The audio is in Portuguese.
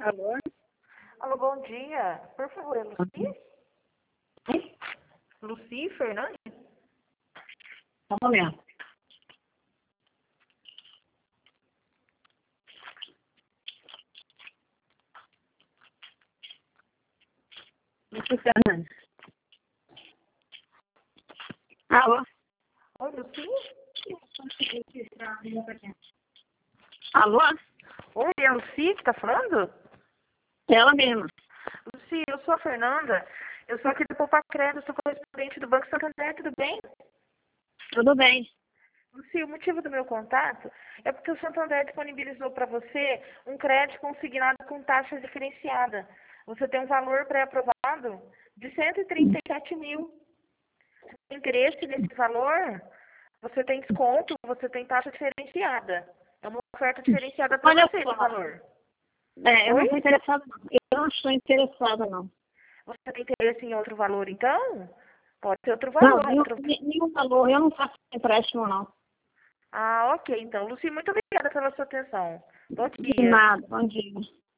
Alô? Alô, bom dia. Por favor, é Luci? Oi? Luci Fernandes? Só um momento. Luci Fernandes. Alô? Oi, Luci? Alô? Oi, é a Luci que tá falando? Ela mesma. Luci, eu sou a Fernanda. Eu sou aqui do Poupa Crédito, sou correspondente do Banco Santander, tudo bem? Tudo bem? Luci, o motivo do meu contato é porque o Santander disponibilizou para você um crédito consignado com taxa diferenciada. Você tem um valor pré-aprovado de 137 mil. Se tem interesse nesse valor, você tem desconto, você tem taxa diferenciada. É uma oferta diferenciada para Olha você esse só. valor. Eu não Oi? estou interessada, não. Eu não estou interessada, não. Você tem interesse em outro valor, então? Pode ser outro Não, valor. nenhum valor. Eu não faço empréstimo, não. Ah, ok. Então, Luci, muito obrigada pela sua atenção. Bom De dia. nada. Bom dia.